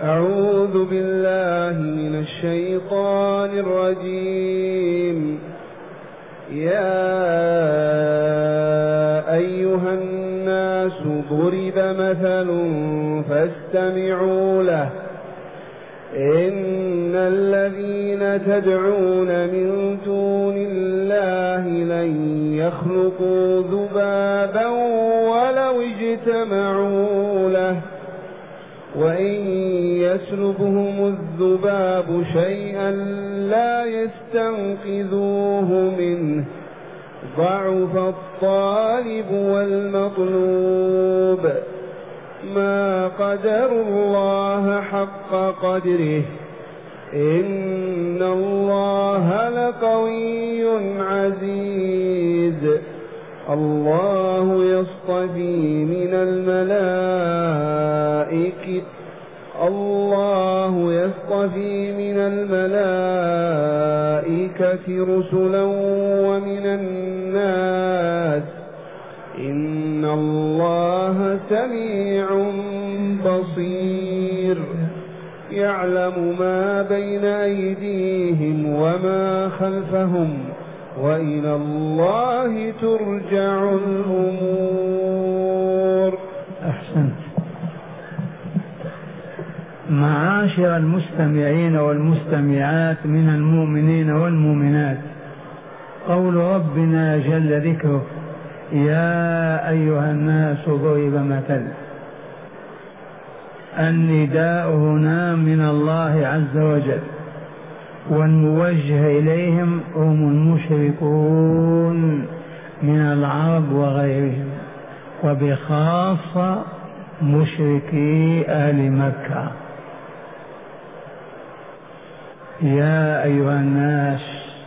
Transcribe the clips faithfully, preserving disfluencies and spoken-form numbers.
أعوذ بالله من الشيطان الرجيم. يا أيها الناس ضرب مثل فاستمعوا له إن الذين تدعون من دون الله لن يخلقوا ذبابا ولو اجتمعوا له وإن يسلبهم الذباب شيئا لا يستنقذوه منه ضعف الطالب والمطلوب ما قدروا الله حق قدره إن الله لقوي عزيز. الله يصطفي من الملائكة الله يصطفي من الملائكة رسلا ومن الناس إن الله سميع بصير. يعلم ما بين أيديهم وما خلفهم وإلى الله ترجع الأمور. أحسنت. معاشر المستمعين والمستمعات من المؤمنين والمؤمنات، قول ربنا جل ذكره يا أيها الناس ضرب مثل، النداء هنا من الله عز وجل، والموجه إليهم هم المشركون من العرب وغيرهم، وبخاصة مشركي أهل مكة. يا أيها الناس،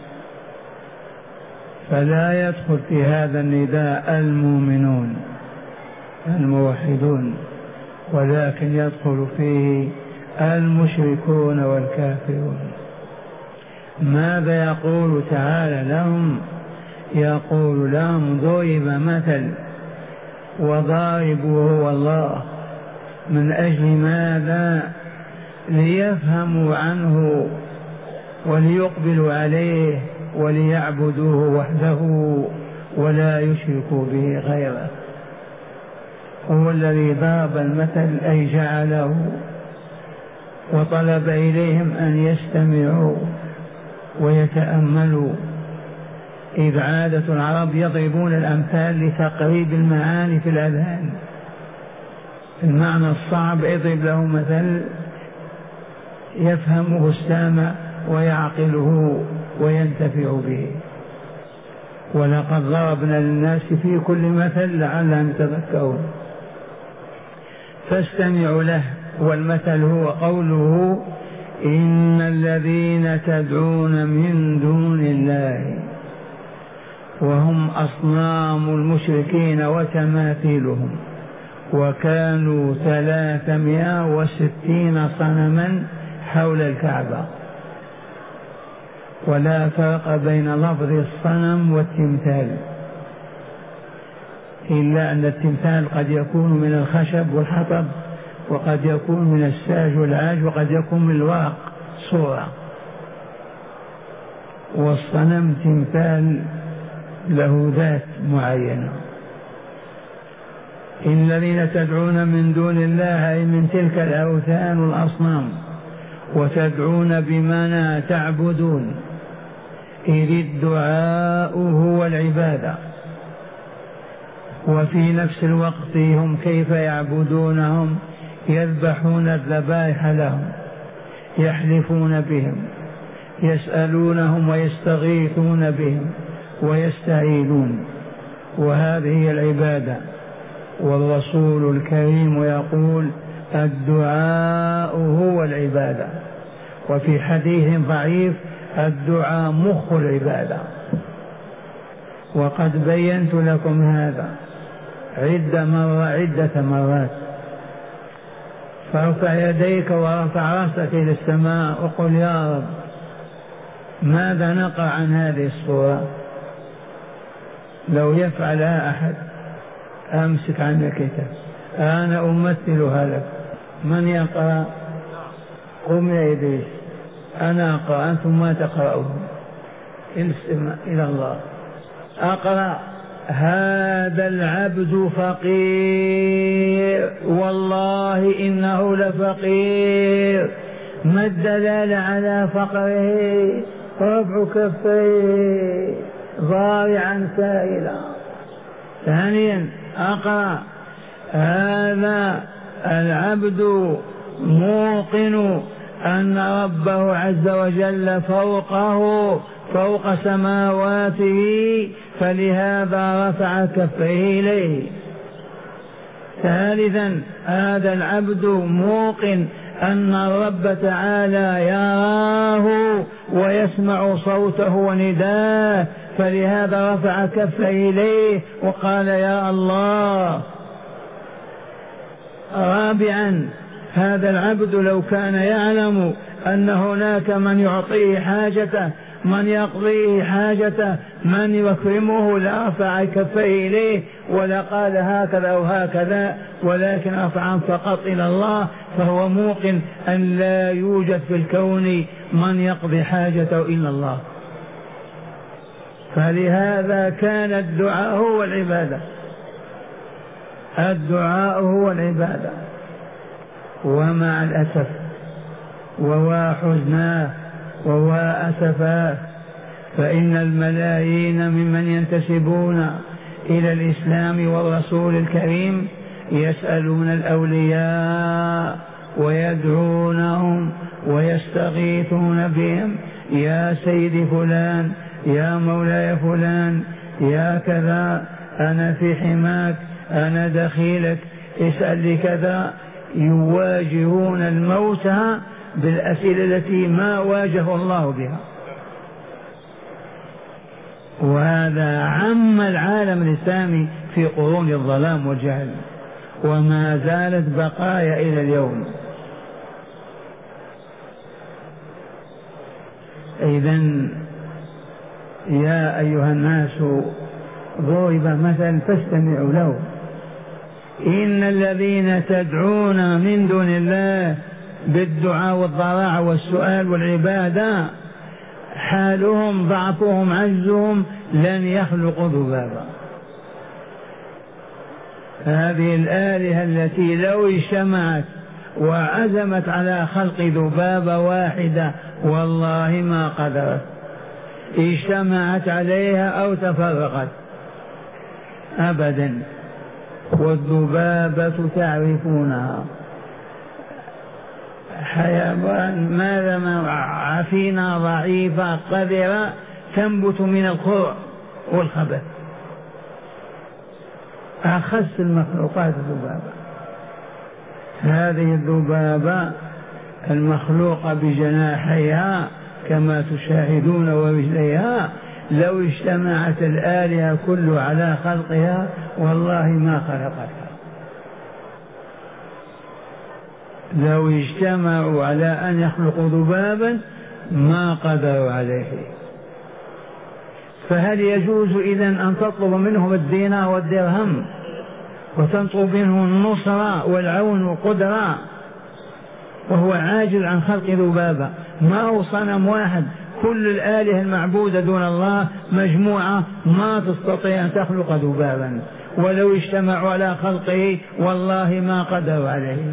فلا يدخل في هذا النداء المؤمنون الموحدون، ولكن يدخل فيه المشركون والكافرون. ماذا يقول تعالى لهم؟ يقول لهم ضرب مثل، وضاربه هو الله. من أجل ماذا؟ ليفهموا عنه وليقبلوا عليه وليعبدوه وحده ولا يشركوا به غيره. هو الذي ضرب المثل أي جعله، وطلب إليهم أن يستمعوا ويتأملوا، إذ عادة العرب يضربون الأمثال لتقريب المعاني في الأذهان. المعنى الصعب اضرب له مثل يفهمه السامع ويعقله وينتفع به. ولقد ضربنا للناس في كل مثل لعلهم يتذكرون. فاستمعوا له، والمثل هو قوله إن الذين تدعون من دون الله، وهم أصنام المشركين وتماثيلهم، وكانوا ثلاثمائة وستين صنما حول الكعبة. ولا فرق بين لفظ الصنم والتمثال، إلا أن التمثال قد يكون من الخشب والحطب، وقد يكون من الساج والعاج، وقد يكون من الورق صورة. والصنم تمثال له ذات معينة. إن الذين تدعون من دون الله أي من تلك الأوثان والأصنام، وتدعون بمعنى تعبدون، إذ الدعاء هو العبادة. وفي نفس الوقت هم كيف يعبدونهم؟ يذبحون الذبائح لهم، يحلفون بهم، يسألونهم ويستغيثون بهم ويستعينون، وهذه هي العبادة. والرسول الكريم يقول الدعاء هو العبادة. وفي حديث ضعيف الدعاء مخ العبادة. وقد بينت لكم هذا عدة مرة عدة مرات. فارفع يديك ورفع رأسك إلى السماء وقل يا رب ماذا نقع عن هذه الصورة؟ لو يفعلها أحد أمسك عنك كتاب، أنا أمثلها لك. من يقرأ؟ قم يا إبليس أنا أقرأ أنتم ما تقرأون استمع إلى الله. أقرأ هذا العبد فقير والله إنه لفقير. ما الدلالة على فقره؟ رفع كفيه ضارعا سائلا. ثانيا أقرأ هذا العبد موقن أن ربه عز وجل فوقه فوق سماواته فلهذا رفع كفيه إليه. ثالثا هذا العبد موقن أن الرب تعالى يراه ويسمع صوته ونداه فلهذا رفع كفيه إليه وقال يا الله. رابعا هذا العبد لو كان يعلم أن هناك من يعطيه حاجته من يقضيه حاجته من يكرمه لرفع كفيه إليه ولا قال هكذا أو هكذا ولكن رفعا فقط إلى الله فهو موقن أن لا يوجد في الكون من يقضي حاجته إلا الله. فلهذا كان الدعاء هو العبادة. الدعاء هو العبادة. ومع الأسف ووا حزناه ووا أسفاه فإن الملايين ممن ينتسبون إلى الإسلام والرسول الكريم يسألون الأولياء ويدعونهم ويستغيثون بهم يا سيدي فلان يا مولاي فلان يا كذا أنا في حماك أنا دخيلك اسأل لي كذا. يواجهون الموتى بالأسئلة التي ما واجه الله بها. وهذا عم العالم الإسلامي في قرون الظلام والجهل وما زالت بقايا إلى اليوم. إذن يا أيها الناس ضرب مثل فاستمعوا له. إن الذين تدعون من دون الله بالدعاء والضراع والسؤال والعبادة حالهم ضعفهم عجزهم لن يخلقوا ذبابا. هذه الآلهة التي لو اجتمعت وعزمت على خلق ذبابة واحدة والله ما قدرت. اجتمعت عليها أو تفرقت أبدا. والذبابة تعرفونها حيوان ماذا ما عفينة ضعيفة قذرة تنبت من القرع والخبث. أخس المخلوقات الذبابة. هذه الذبابة المخلوقة بجناحيها كما تشاهدون ورجليها لو اجتمعت الآلهة كله على خلقها والله ما خلقتها. لو اجتمعوا على أن يخلقوا ذبابا ما قدروا عليه. فهل يجوز إذن أن تطلب منهم الدينار والدرهم وتطلب منهم النصرة والعون والقدرة وهو عاجز عن خلق ذبابة؟ ما هو صنم واحد، كل الآلهة المعبودة دون الله مجموعة ما تستطيع أن تخلق ذبابا، ولو اجتمعوا على خلقه والله ما قدروا عليه.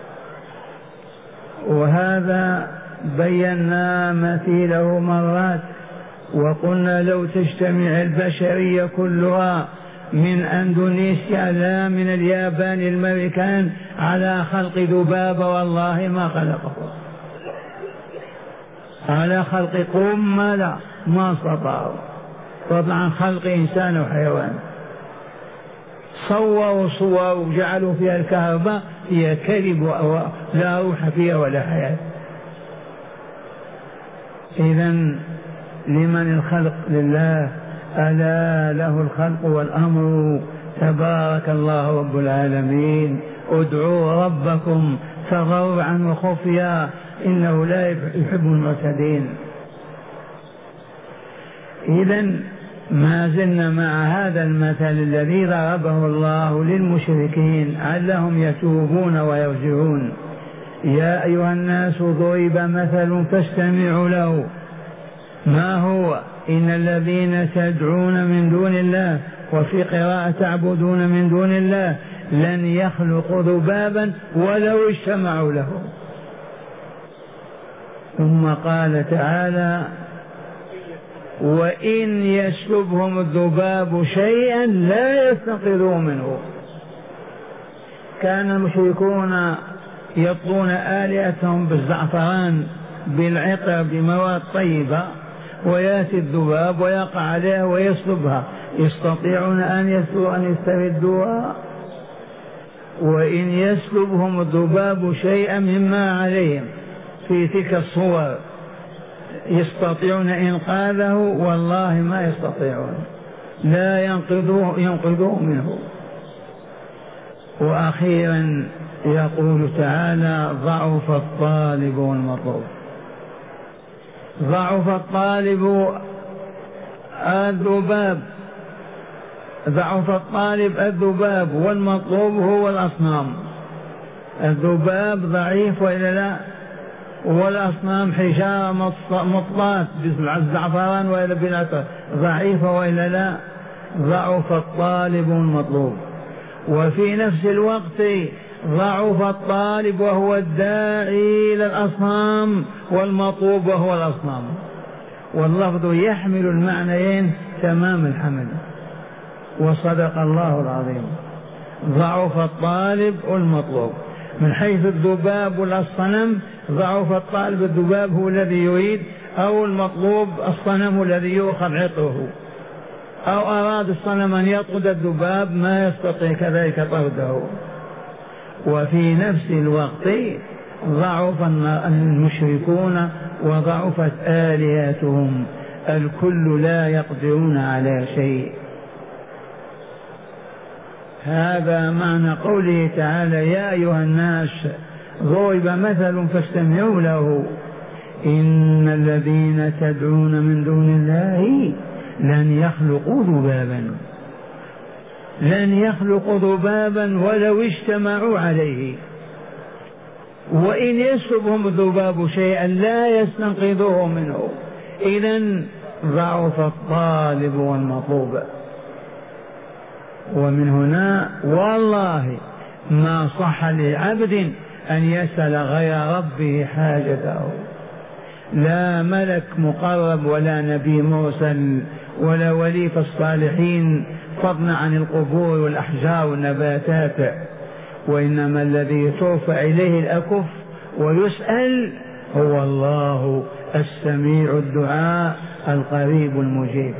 وهذا بينا مثيله مرات وقلنا لو تجتمع البشرية كلها من أندونيسيا لا من اليابان الأمريكان على خلق ذبابة والله ما خلقه. على خلق قمة ما استطاعوا. طبعا خلق إنسان وحيوان صوروا صور وجعلوا فيها الكهرباء هي كذب لا روح فيها ولا حياة. إذن لمن الخلق؟ لله. ألا له الخلق والأمر تبارك الله رب العالمين. ادعوا ربكم تضرعا وخفيا إنه لا يحب المعتدين. إذن ما زلنا مع هذا المثل الذي ضربه الله للمشركين علهم يتوبون ويرجعون. يا أيها الناس ضرب مثل فاستمعوا له. ما هو؟ إن الذين تدعون من دون الله، وفي قراءة تعبدون من دون الله، لن يخلقوا ذبابا ولو اجتمعوا له. ثم قال تعالى: وإن يسلبهم الذباب شيئا لا يستنقذوه منه. كان المشركون يطلون آلهتهم بالزعفران بالعطر بمواد طيبة، ويأتي الذباب ويقع عليها ويسلبها. يستطيعون أن يسلبوا أن يستردوها؟ وإن يسلبهم الذباب شيئا مما عليهم في تلك الصور يستطيعون إنقاذه؟ والله ما يستطيعون، لا ينقذوه ينقذوه منه. وأخيرا يقول تعالى: ضعف الطالب والمطلوب. ضعف الطالب الذباب، ضعف الطالب الذباب، والمطلوب هو الأصنام. الذباب ضعيف وإلا لا؟ والأصنام حجارة مطلات بالزعفران وإلا بالعطر ضعيفة وإلا لا؟ ضعف الطالب والمطلوب. وفي نفس الوقت ضعف الطالب وهو الداعي إلى الأصنام، والمطلوب وهو الأصنام. واللفظ يحمل المعنيين تمام الحمل. وصدق الله العظيم. ضعف الطالب والمطلوب. من حيث الذباب والصنم، ضعف الطالب الذباب هو الذي يريد، أو المطلوب الصنم الذي يؤخذ عطره، أو أراد الصنم أن يطرد الذباب ما يستطيع كذلك طرده. وفي نفس الوقت ضعف المشركون وضعفت آلهتهم، الكل لا يقدرون على شيء. هذا معنى قوله تعالى: يا أيها الناس ضرب مثل فاستمعوا له. إن الذين تدعون من دون الله لن يخلقوا ذبابا، لن يخلقوا ذبابا ولو اجتمعوا عليه. وإن يسلبهم الذباب شيئا لا يستنقذوه منه. إذن ضعف الطالب والمطلوب. ومن هنا والله ما صح لعبد أن يسأل غير ربه حاجته، لا ملك مقرب ولا نبي مرسل ولا ولي في الصالحين، فضلا عن القبور والأحجار والنباتات. وإنما الذي ترفع إليه الأكف ويسأل هو الله السميع الدعاء القريب المجيب.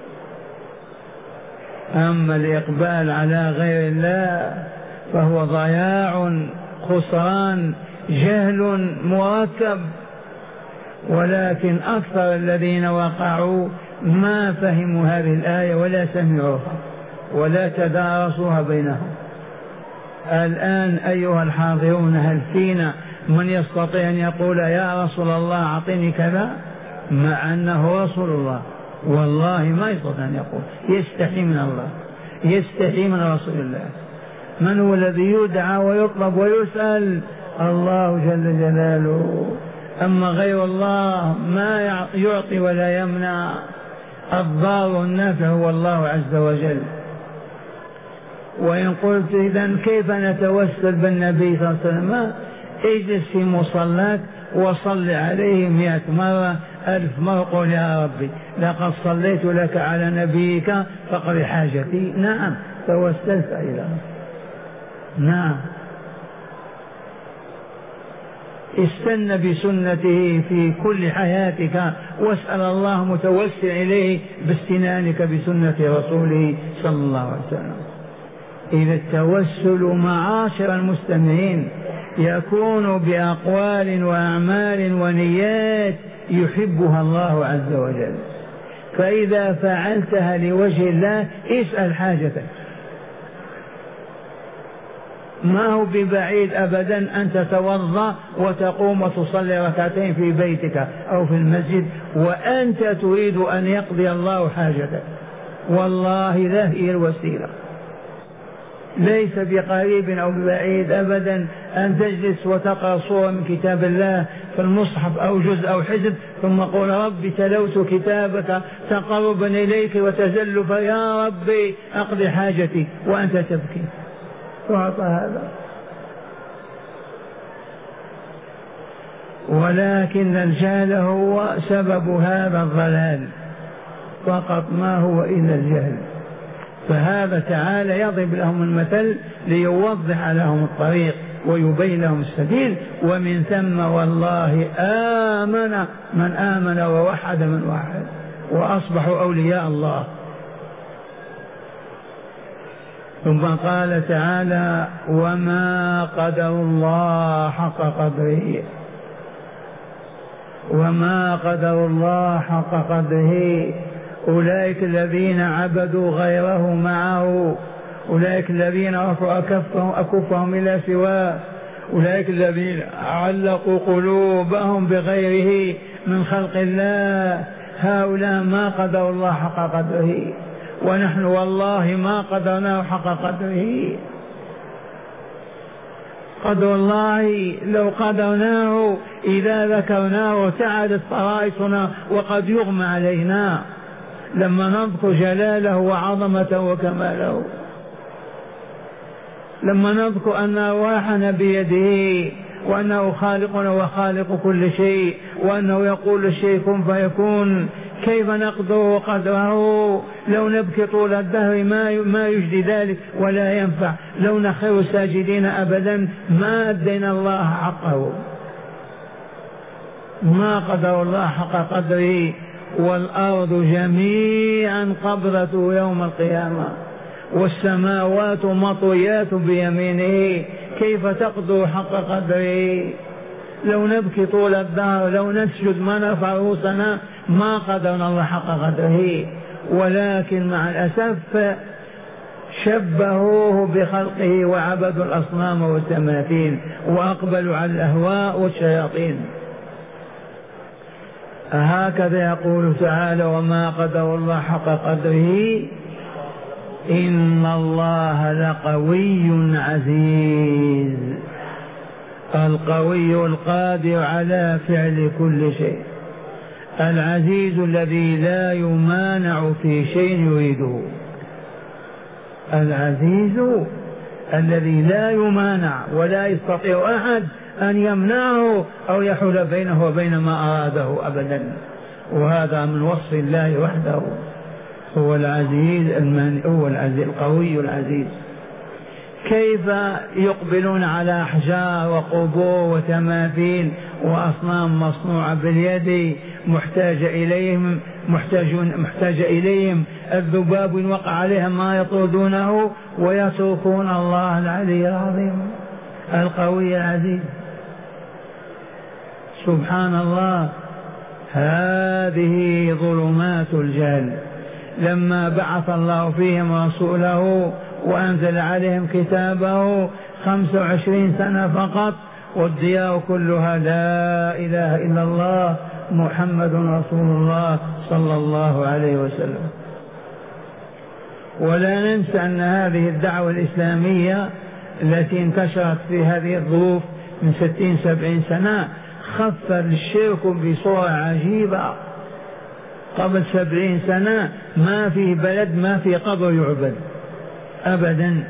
أما الإقبال على غير الله فهو ضياع، خسران، جهل مركب. ولكن أكثر الذين وقعوا ما فهموا هذه الآية ولا سمعوها ولا تدارسوها بينهم. الآن أيها الحاضرون، هل فينا من يستطيع أن يقول يا رسول الله أعطني كذا، مع أنه رسول الله؟ والله ما يستطيع أن يقول، يستحي من الله، يستحي من رسول الله. من هو الذي يدعى ويطلب ويسأل؟ الله جل جلاله. أما غير الله ما يعطي ولا يمنع، الضار النافع هو الله عز وجل. وإن قلت إذن كيف نتوسل بالنبي صلى الله عليه وسلم؟ اجلس في مصلاك وصل عليه مئة مرة ألف مرة، قل يا ربي لقد صليت لك على نبيك فقد حاجتي. نعم توسلت إلى، نعم استن بسنته في كل حياتك، واسأل الله متوسل إليه باستنانك بسنة رسوله صلى الله عليه وسلم. إذا التوسل معاشر المستمعين يكون بأقوال وأعمال ونيات يحبها الله عز وجل. فإذا فعلتها لوجه الله اسأل حاجتك. ما هو ببعيد أبدا أن تتوضأ وتقوم وتصلي ركعتين في بيتك أو في المسجد وأنت تريد أن يقضي الله حاجتك. والله لا هي الوسيلة. ليس بقريب أو بعيد أبدا أن تجلس وتقرأ صورة من كتاب الله في المصحف أو جزء أو حزب ثم قول ربي تلوت كتابك تقربا إليك وتزلفا يا ربي أقضي حاجتي وأنت تبكي. تعطى هذا. ولكن الجهل هو سبب هذا الضلال فقط، ما هو إلا الجهل. فهذا تعالى يضرب لهم المثل ليوضح لهم الطريق ويبين لهم السبيل، ومن ثم والله آمن من آمن ووحد من وحد وأصبحوا أولياء الله. ثم قال تعالى وما قدر الله حق قدره، وما قدر الله حق قدره. أولئك الذين عبدوا غيره معه، أولئك الذين رفعوا أكفهم, أكفهم إلى سواه، أولئك الذين علقوا قلوبهم بغيره من خلق الله، هؤلاء ما قدروا الله حق قدره، ونحن والله ما قدرناه حق قدره. قدر الله لو قدرناه إذا ذكرناه ارتعدت فرائصنا وقد يغمى علينا لما نذكر جلاله وعظمته وكماله، لما نذكر أن أرواحنا بيده وأنه خالقنا وخالق كل شيء وأنه يقول الشيء كن فيكون. كيف نقدر قدره؟ لو نبكي طول الدهر ما يجدي ذلك ولا ينفع، لو نخر ساجدين أبدا ما أدينا الله حقه. ما قدر الله حق قدره. والأرض جميعا قبضته يوم القيامة والسماوات مطويات بيمينه، كيف تقدر حق قدره؟ لو نبكي طول الدهر، لو نسجد ما نرفع رؤوسنا ما قدرنا الله حق قدره. ولكن مع الأسف شبهوه بخلقه وعبدوا الأصنام والتماثيل وأقبلوا على الأهواء والشياطين. هكذا يقول تعالى وما قدر الله حق قدره إن الله لقوي عزيز. القوي القادر على فعل كل شيء، العزيز الذي لا يمانع في شيء يريده، العزيز الذي لا يمانع ولا يستطيع أحد أن يمنعه أو يحول بينه وبين ما أراده أبدا. وهذا من وصف الله وحده، هو العزيز المن... هو العزيز القوي العزيز. كيف يقبلون على أحجار وقبور وتماثيل وأصنام مصنوعة باليد محتاج إليهم محتاجون محتاج إليهم الذباب إن وقع عليها ما يطردونه ويتركون الله العلي العظيم القوي العزيز. سبحان الله. هذه ظلمات الجهل. لما بعث الله فيهم رسوله وأنزل عليهم كتابه خمس وعشرين سنة فقط والديار كلها لا إله إلا الله محمد رسول الله صلى الله عليه وسلم. ولا ننسى أن هذه الدعوة الإسلامية التي انتشرت في هذه الظروف من ستين سبعين سنة خف الشرك بصورة عجيبة. قبل سبعين سنة ما في بلد ما في قبر يعبد أبدا،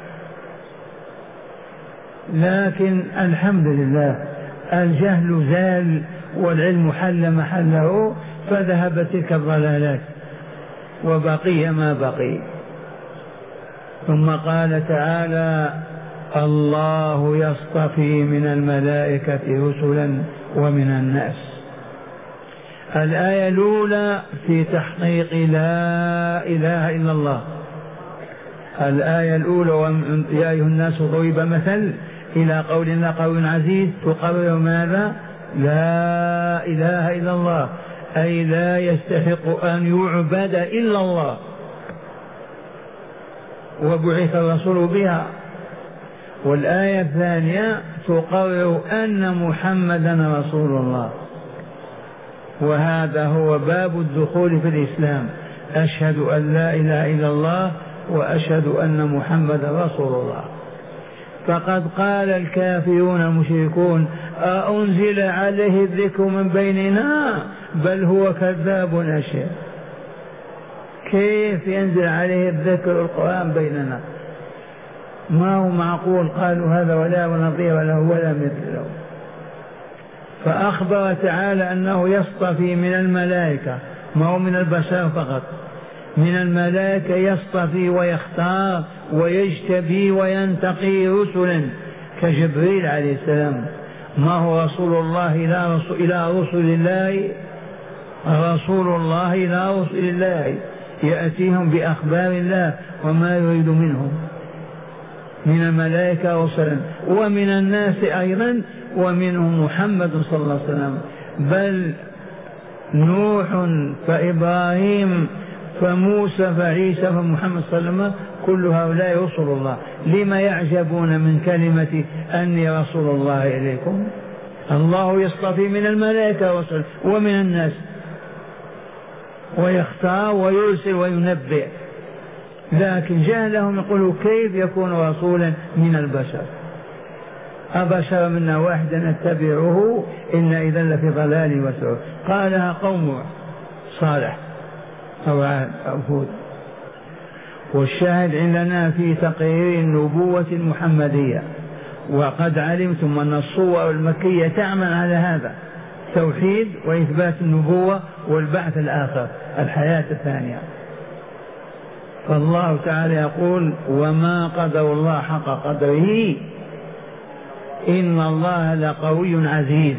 لكن الحمد لله الجهل زال والعلم حل محله فذهبت تلك الضلالات وبقي ما بقي. ثم قال تعالى الله يصطفي من الملائكة رسلا ومن الناس. الآية الأولى في تحقيق لا إله إلا الله. الآية الأولى يا أيها الناس ضرب مثل إلى قول الله قول عزيز تقرر ماذا؟ لا إله إلا الله، أي لا يستحق أن يعبد إلا الله وبعث الرسول بها. والآية الثانية تقرر أن محمدا رسول الله، وهذا هو باب الدخول في الإسلام. أشهد أن لا إله إلا الله وأشهد أن محمد رسول الله. فقد قال الكافرون المشركون أأنزل عليه الذكر من بيننا بل هو كذاب أشر. كيف ينزل عليه الذكر القرآن بيننا؟ ما هو معقول. قالوا هذا ولا نظير له ولا مثل له. فأخبر تعالى أنه يصطفي من الملائكة، ما هو من البشر فقط، من الملائكة يصطفي ويختار ويجتبي وينتقي رسلا كجبريل عليه السلام. ما هو رسول الله إلى رسول, إلى رسل الله، رسول الله إلى رسل الله يأتيهم بأخبار الله وما يريد منهم. من الملائكة رسلا ومن الناس أيضا، ومنهم محمد صلى الله عليه وسلم. بل نوح فإبراهيم فموسى فعيسى فمحمد صلى الله عليه وسلم كل هؤلاء رسل الله. لما يعجبون من كلمة أني رسول الله إليكم؟ الله يصطفي من الملائكة رسل ومن الناس ويختار ويرسل وينبئ. لكن جهلهم يقولوا كيف يكون رسولا من البشر؟ أبشر منا واحدا نتبعه إن إذا لفي ضلال وسعر. قالها قوم صالح أو عاد أو هود. والشاهد عندنا في تقرير النبوة المحمدية. وقد علمتم أن الصور المكية تعمل على هذا، توحيد وإثبات النبوة والبعث الآخر، الحياة الثانية. فالله تعالى يقول وما قدر الله حق قدره إن الله لقوي عزيز.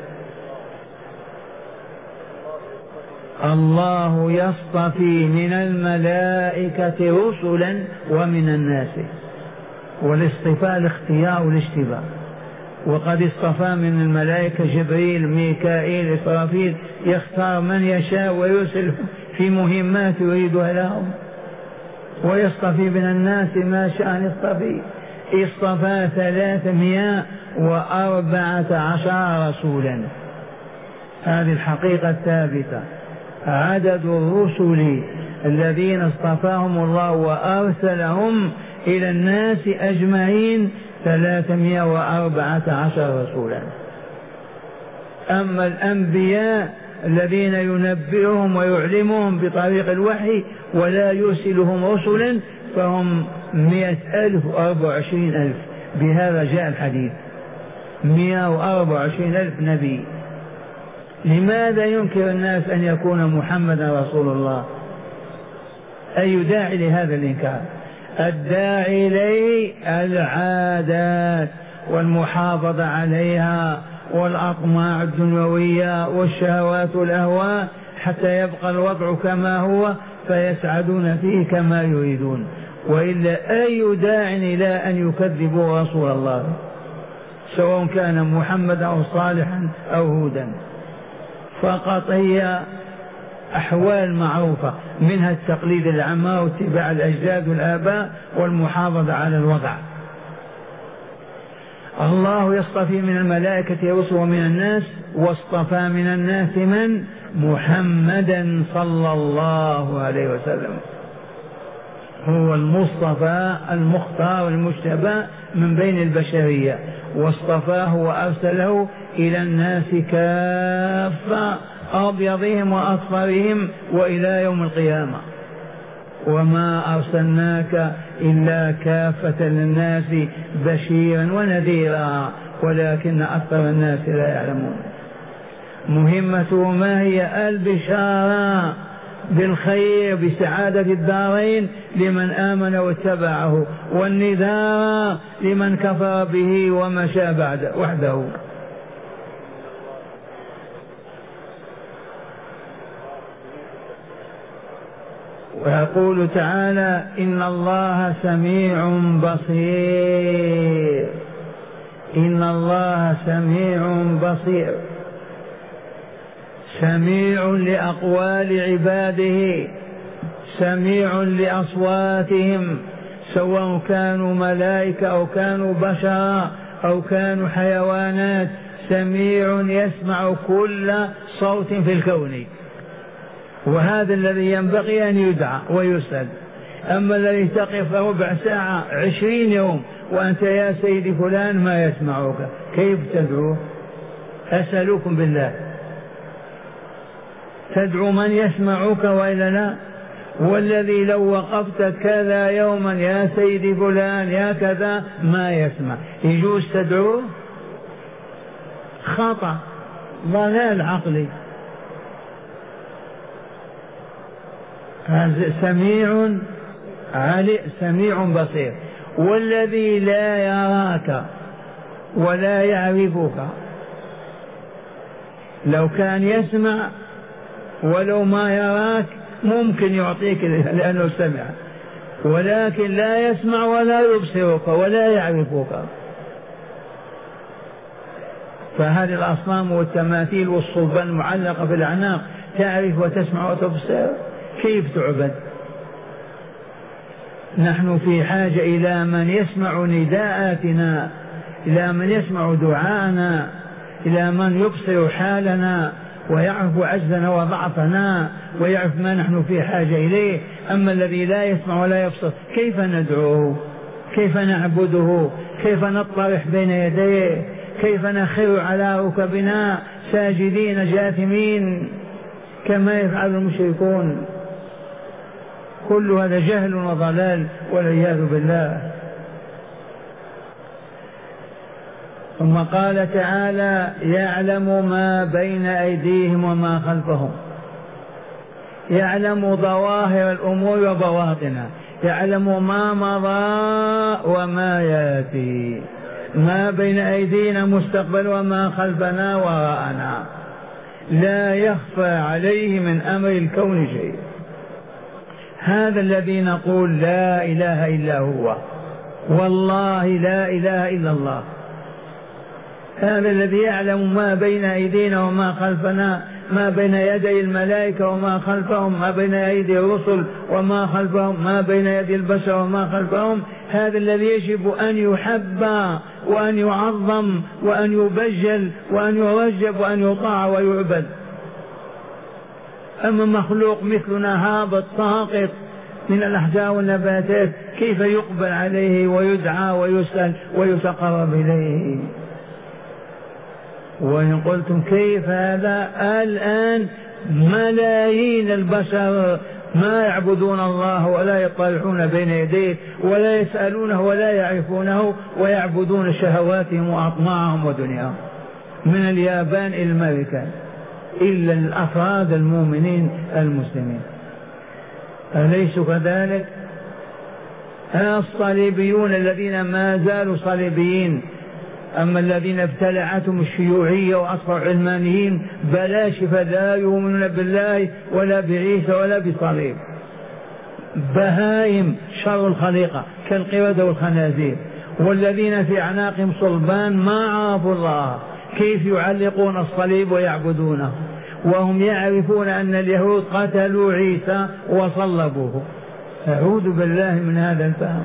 الله يصطفي من الملائكة رسلا ومن الناس، والاصطفاء الاختيار والاشتباه. وقد اصطفى من الملائكة جبريل ميكائيل إسرافيل، يختار من يشاء ويرسل في مهمات يريدها لهم. ويصطفي من الناس ما شاء أن يصطفي. اصطفى ثلاثمائة وأربعة عشر رسولا. هذه الحقيقة الثابتة. عدد الرسل الذين اصطفاهم الله وأرسلهم إلى الناس أجمعين ثلاثمائة وأربعة عشر رسولا. أما الأنبياء الذين ينبئهم ويعلمهم بطريق الوحي ولا يرسلهم رسلا فهم مئة ألف وأربع وعشرين ألف. بهذا جاء الحديث، مئة وأربع وعشرين ألف نبي. لماذا ينكر الناس أن يكون محمدا رسول الله؟ أي داعي لهذا الإنكار؟ الداعي إليه العادات والمحافظة عليها والأطماع الدنيوية والشهوات والأهواء حتى يبقى الوضع كما هو فيسعدون فيه كما يريدون. وإلا أي داع إلى أن يكذبوا رسول الله سواء كان محمدا أو صالحا أو هودا؟ فقط هي أحوال معروفة، منها التقليد العامة واتباع الأجداد والآباء والمحافظة على الوضع. الله يصطفي من الملائكة رسلا ومن الناس، واصطفى من الناس من؟ محمدا صلى الله عليه وسلم، هو المصطفى المختار المجتبى من بين البشرية، واصطفاه وأرسله إلى الناس كافة، أبيضهم وأصفرهم وإلى يوم القيامة. وما أرسلناك إلا كافة للناس بشيرا ونذيرا ولكن أكثر الناس لا يعلمون. مهمته ما هي؟ البشارة بالخير بسعادة الدارين لمن آمن واتبعه، والنذار لمن كفر به ومشى بعد وحده. ويقول تعالى إن الله سميع بصير، إن الله سميع بصير، سميع لأقوال عباده، سميع لأصواتهم سواء كانوا ملائكة أو كانوا بشرا أو كانوا حيوانات، سميع يسمع كل صوت في الكون. وهذا الذي ينبغي أن يدعى ويسأل. أما الذي تقف ربع ساعة عشرين يوم وأنت يا سيدي فلان ما يسمعك، كيف تدعو؟ أسألكم بالله، تدعو من يسمعك وإلا لا؟ والذي لو وقفت كذا يوما يا سيدي فلان يا كذا ما يسمع، يجوز تدعوه؟ خطأ، ضلال عقلي. سميع علي سميع بصير. والذي لا يراك ولا يعرفك لو كان يسمع ولو ما يراك ممكن يعطيك لأنه سمع، ولكن لا يسمع ولا يبصرك ولا يعرفك. فهذه الأصنام والتماثيل والصلبان المعلقة في الأعناق تعرف وتسمع وتبصر، كيف تعبد؟ نحن في حاجة إلى من يسمع نداءاتنا، إلى من يسمع دعاءنا، إلى من يبصر حالنا ويعرف عجزنا وضعفنا ويعرف ما نحن في حاجة إليه. أما الذي لا يسمع ولا يبصر كيف ندعوه؟ كيف نعبده؟ كيف نطرح بين يديه؟ كيف نخر على ركبنا ساجدين جاثمين كما يفعل المشركون؟ كل هذا جهل وضلال والعياذ بالله. ثم قال تعالى: يعلم ما بين أيديهم وما خلفهم. يعلم ظواهر الأمور وبواطنها، يعلم ما مضى وما يأتي، ما بين أيدينا مستقبل وما خلفنا وراءنا، لا يخفى عليه من أمر الكون شيء. هذا الذي نقول لا إله إلا هو، والله لا إله إلا الله. هذا الذي يعلم ما بين أيدينا وما خلفنا، ما بين يدي الملائكة وما خلفهم، ما بين أيدي الرسل وما خلفهم، ما بين يدي البشر وما خلفهم. هذا الذي يجب أن يحب وأن يعظم وأن يبجل وأن يرجب وأن يطاع ويعبد. أما مخلوق مثلنا هابط ساقط من الأحجار والنباتات كيف يقبل عليه ويدعى ويسأل ويتقرب إليه؟ وإن قلتم كيف هذا؟ الآن ملايين البشر ما يعبدون الله ولا يطلعون بين يديه ولا يسألونه ولا يعرفونه، ويعبدون شهواتهم وأطماعهم ودنياهم من اليابان إلى أمريكا، إلا الأفراد المؤمنين المسلمين. أليس كذلك؟ الصليبيون الذين ما زالوا صليبيين، أما الذين ابتلعتهم الشيوعية وأصبحوا علمانيين بلاش، فلا يؤمنون بالله ولا بعيسى ولا بصليب، بهائم شر الخليقة كالقردة والخنازير. والذين في أعناقهم صلبان ما عرفوا الله، كيف يعلقون الصليب ويعبدونه وهم يعرفون أن اليهود قتلوا عيسى وصلبوه؟ أعوذ بالله من هذا الفهم.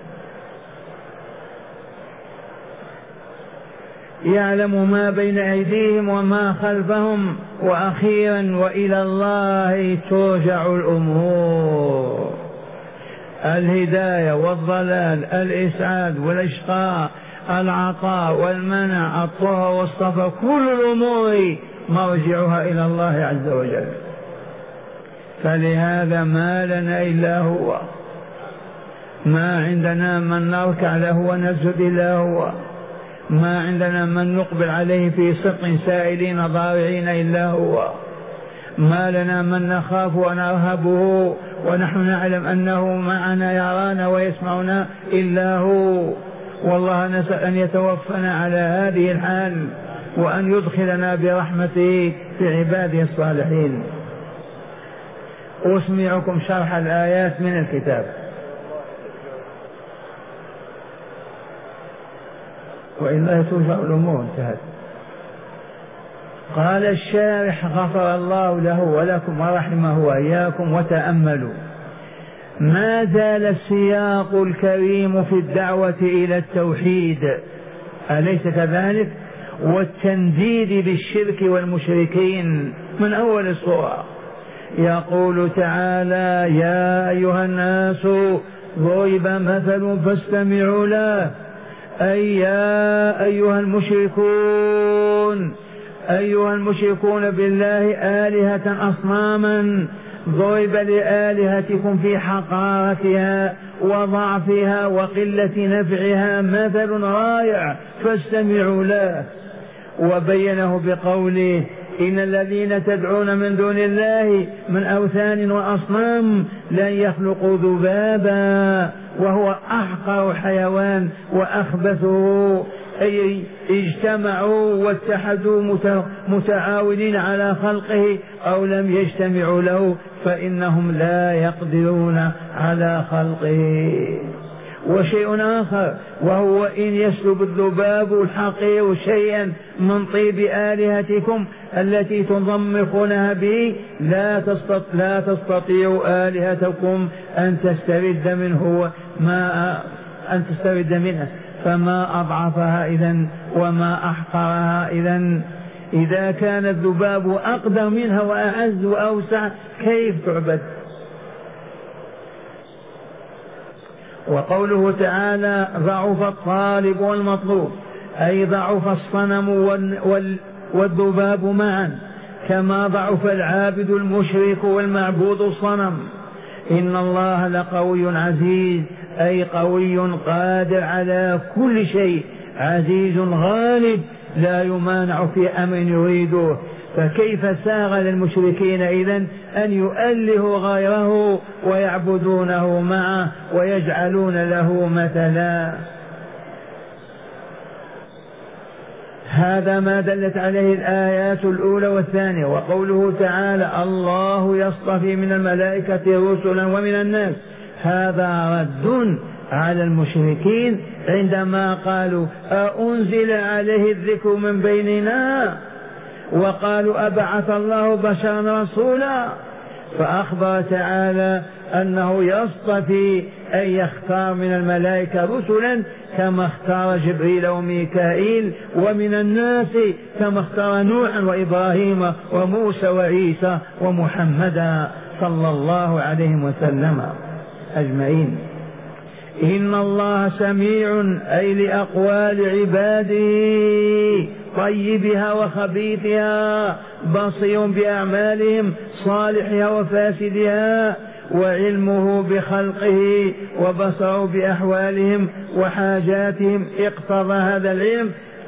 يعلم ما بين أيديهم وما خلفهم. وأخيرا وإلى الله ترجع الأمور. الهداية والضلال، الإسعاد والإشقاء، العطاء والمنع، الطهر والصفا، كل الأمور مرجعها إلى الله عز وجل. فلهذا ما لنا إلا هو، ما عندنا من نركع له ونسجد إلا هو، ما عندنا من نقبل عليه في صدق سائلين ضارعين إلا هو، ما لنا من نخاف ونرهبه ونحن نعلم أنه معنا يرانا ويسمعنا إلا هو. والله نسأل أن يتوفنا على هذه الحال وأن يدخلنا برحمته في عباده الصالحين. أسمعكم شرح الآيات من الكتاب. وإلا ترجع الأمور انتهت. قال الشارح غفر الله له ولكم ورحمه وإياكم. وتأملوا ما زال السياق الكريم في الدعوة إلى التوحيد، أليس كذلك؟ والتنديد بالشرك والمشركين من أول الصورة. يقول تعالى: يا أيها الناس ضرب مثل فاستمعوا له، أي يا أيها المشركون أيها المشركون بالله آلهة أصناما ضرب لآلهتكم في حقارتها وضعفها وقلة نفعها مثل رائع فاستمعوا له. وبينه بقوله: إن الذين تدعون من دون الله من أوثان وأصنام لن يخلقوا ذبابا وهو أحقر حيوان وأخبثه، أي اجتمعوا واتحدوا متعاونين على خلقه أو لم يجتمعوا له فإنهم لا يقدرون على خلقه. وشيء آخر وهو إن يسلب الذباب الحقير شيئا من طيب آلهتكم التي تضمخونها به لا تستطيع, لا تستطيع آلهتكم أن تسترد منه ما أن تسترد منه، فما أضعفها إذن وما أحقرها إذن. إذا كان الذباب أقدر منها وأعز وأوسع كيف تعبد؟ وقوله تعالى: ضعف الطالب والمطلوب، أي ضعف الصنم والذباب معا، كما ضعف العابد المشرك والمعبود الصنم. إن الله لقوي عزيز، أي قوي قادر على كل شيء، عزيز غالب لا يمانع في أمر يريده. فكيف ساغ للمشركين إذن أن يؤلهوا غيره ويعبدونه معه ويجعلون له مثلا؟ هذا ما دلت عليه الآيات الأولى والثانية. وقوله تعالى: الله يصطفي من الملائكة رسلا ومن الناس، هذا رد على المشركين عندما قالوا: أأنزل عليه الذكر من بيننا؟ وقالوا: أبعث الله بشرا رسولا؟ فأخبر تعالى أنه يصطفي أن يختار من الملائكة رسلا كما اختار جبريل وميكائيل، ومن الناس كما اختار نوحا وإبراهيم وموسى وعيسى ومحمدا صلى الله عليه وسلم أجمعين. إن الله سميع، أي لأقوال عباده طيبها وخبيثها، بصير بأعمالهم صالحها وفاسدها، وعلمه بخلقه وبصره بأحوالهم وحاجاتهم. اقتضى هذا العلم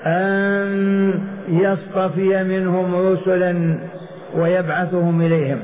أن يصطفي منهم رسلا ويبعثهم إليهم.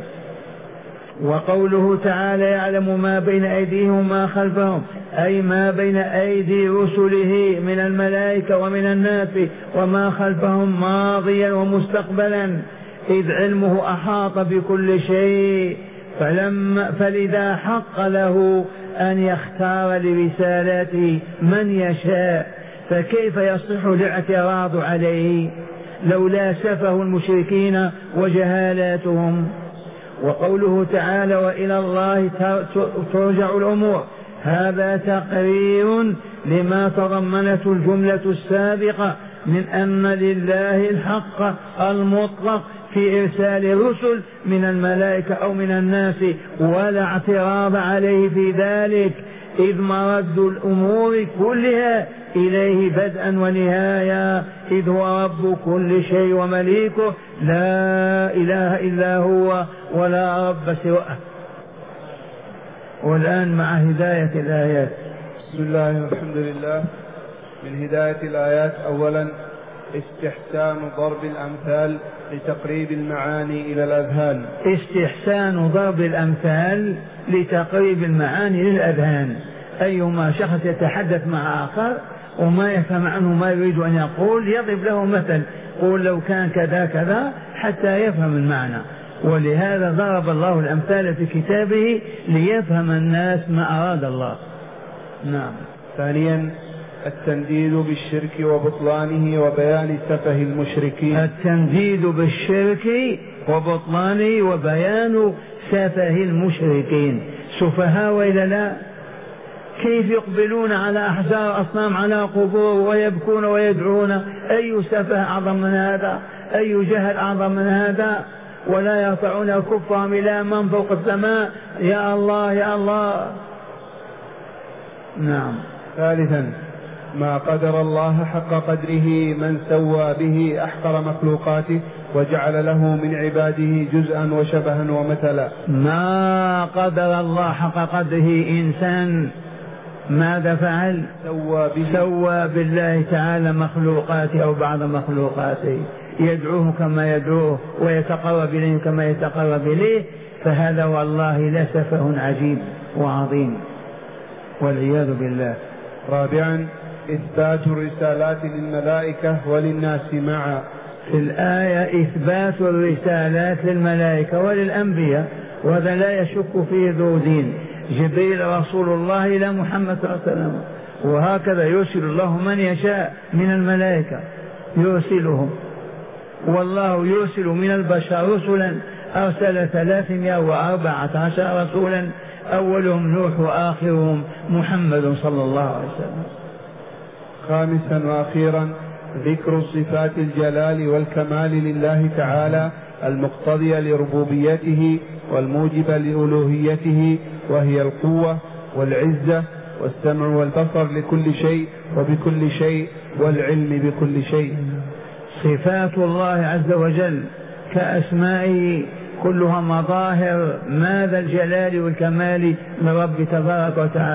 وقوله تعالى: يعلم ما بين أيديهم وما خلفهم، أي ما بين أيدي رسله من الملائكة ومن الناس وما خلفهم ماضيا ومستقبلا، إذ علمه أحاط بكل شيء. فلما فلذا حق له أن يختار لرسالاته من يشاء، فكيف يصح الاعتراض عليه لولا سفه المشركين وجهالاتهم؟ وقوله تعالى: وإلى الله ترجع الأمور، هذا تقرير لما تضمنته الجملة السابقة من أن لله الحق المطلق في إرسال رسل من الملائكة أو من الناس، ولا اعتراض عليه في ذلك، إذ مرد الأمور كلها إليه بدءا ونهاية، إذ هو رب كل شيء ومليكه، لا إله إلا هو ولا رب سواه. والآن مع هداية الآيات. بسم الله والحمد لله. من هداية الآيات: أولا استحسان ضرب الأمثال لتقريب المعاني إلى الأذهان. استحسان ضرب الأمثال لتقريب المعاني للأذهان. أيما شخص يتحدث مع آخر وما يفهم عنه ما يريد أن يقول يضرب له مثل، قول لو كان كذا كذا حتى يفهم المعنى. ولهذا ضرب الله الأمثال في كتابه ليفهم الناس ما أراد الله. نعم. ثانيا التنديد بالشرك وبطلانه وبيان سفه المشركين. التنديد بالشرك وبطلانه وبيان سفه المشركين. سفهاء وإلا لا؟ كيف يقبلون على أحجار أصنام على قبور ويبكون ويدعون؟ أي سفه أعظم من هذا؟ أي جهل أعظم من هذا؟ ولا يرفعون كفهم إلى من فوق السماء يا الله يا الله. نعم. ثالثا ما قدر الله حق قدره من سوى به أحقر مخلوقاته وجعل له من عباده جزءا وشبها ومثلا. ما قدر الله حق قدره إنسان ماذا فعل؟ سوى, به سوى بالله تعالى مخلوقاته أو بعض مخلوقاته، يدعوه كما يدعوه ويتقرب إليه كما يتقرب إليه، فهذا والله لسفه عجيب وعظيم والعياذ بالله. رابعا إثبات الرسالات للملائكة وللناس معا. في الآية إثبات الرسالات للملائكة وللأنبياء، وهذا لا يشك فيه ذو دين. جبريل رسول الله إلى محمد صلى الله عليه وسلم، وهكذا يرسل الله من يشاء من الملائكة يرسلهم، والله يرسل من البشر رسلا أرسل ثلاثمائة وأربعة عشر رسولا أولهم نوح وآخرهم محمد صلى الله عليه وسلم. خامسا وأخيرا ذكر صفات الجلال والكمال لله تعالى المقتضية لربوبيته والموجبة لألوهيته، وهي القوة والعزة والسمع والبصر لكل شيء وبكل شيء والعلم بكل شيء. صفات الله عز وجل كأسمائه كلها مظاهر ماذا الجلال والكمال من رب تبارك وتعالى.